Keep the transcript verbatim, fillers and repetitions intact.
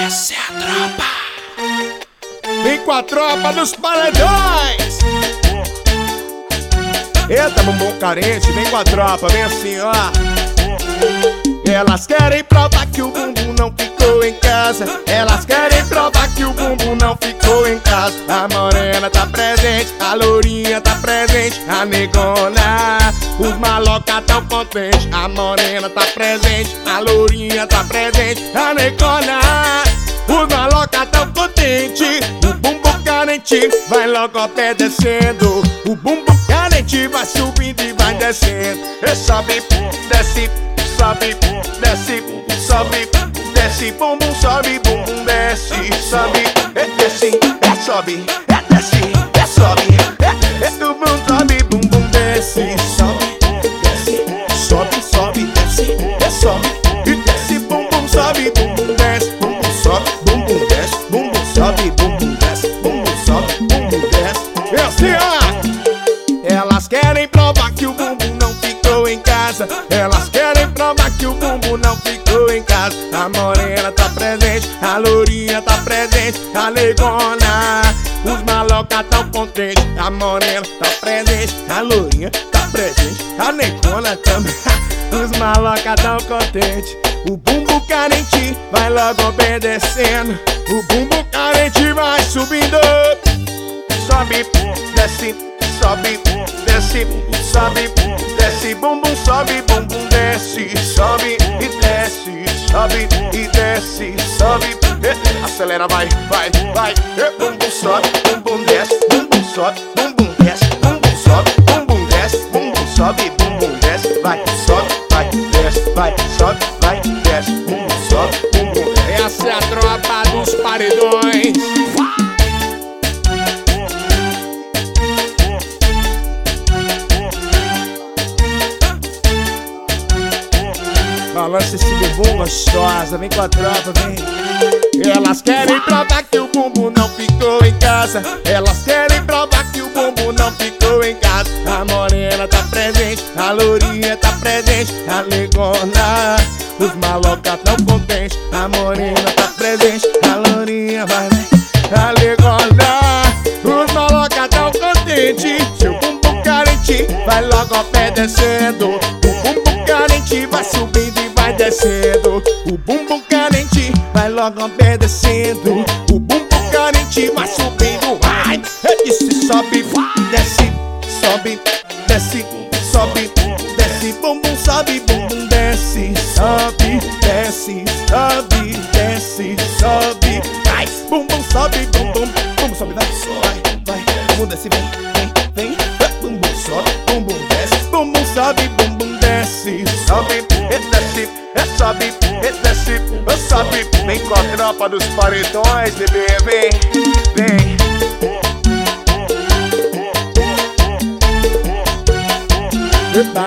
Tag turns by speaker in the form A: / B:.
A: Essa é a tropa.
B: Vem com a tropa dos paredões. Eita, bumbum carente, vem com a tropa, vem assim, ó. Elas querem provar que o bumbum não ficou em casa. Elas querem provar que o bumbum não ficou em casa. A morena tá presente, a lourinha tá presente, a negona, os maloca tão contentes. A morena tá presente, a lourinha tá presente, a negona, os maloca tão contentes. O bumbum carente vai logo obedecendo. O bumbum carente vai subindo e vai descendo. E sobe, desce, sobe, desce, sobe, desce, bumbum sobe, bumbum desce, sobe, é desce, é sobe, é desce, é sobe, é, é bumbum sobe, bumbum desce, sobe, desce, sobe, sobe, desce, é sobe, e desce, bumbum sobe, bumbum desce, bumbum sobe, bumbum desce, bumbum sobe, bumbum desce, bumbum sobe, bumbum desce. É assim, ó. Elas querem provar que o bumbum não ficou em casa. Elas querem provar que o bumbum não ficou em casa. A morena tá presente, a lourinha tá presente, a negona, os maloca tão contentes. A morena tá presente, a lourinha tá presente, a negona também. Os maloca tão contentes. O bumbum carente vai logo obedecendo. O bumbum carente vai subindo. Sobe, desce, sobe, desce, sobe, desce, bumbum sobe, bumbum desce, sobe e desce, sobe e desce, sobe, acelera, vai, vai, vai, bumbum sobe, bumbum desce, bumbum sobe, bumbum desce, bumbum sobe, bumbum desce, bumbum sobe, bumbum desce, vai, sobe, vai, desce, vai, sobe, vai, desce, bumbum sobe, bumbum desce. Essa é a tropa dos paredões. Balança esse bumbum gostosa, vem com a tropa, vem. Elas querem provar que o bumbum não ficou em casa. Elas querem provar que o bumbum não ficou em casa. A morena tá presente, a lourinha tá presente, a negona, os maloca tão contentes. A morena tá presente, a lourinha vai, vai, a negona, os maloca tão contentes. Seu bumbum carente vai logo obedecendo. O bumbum carente vai subindo e vai descendo. O bumbum carente vai logo obedecendo. O bumbum carente vai subindo, vai, desce, sobe, desce, sobe, desce, sobe, desce, bumbum sobe, bumbum desce, sobe, desce, sobe, desce, sobe, vai, bumbum sobe, bumbum, bumbum sobe, vai, vai, vai, bumbum desce, vem, vem, vem, bumbum sobe, bumbum desce, bumbum sobe, bumbum desce, sobe, e desce, e sobe, e desce, e sobe. Vem com a tropa dos paredões, bebê, vem, vem.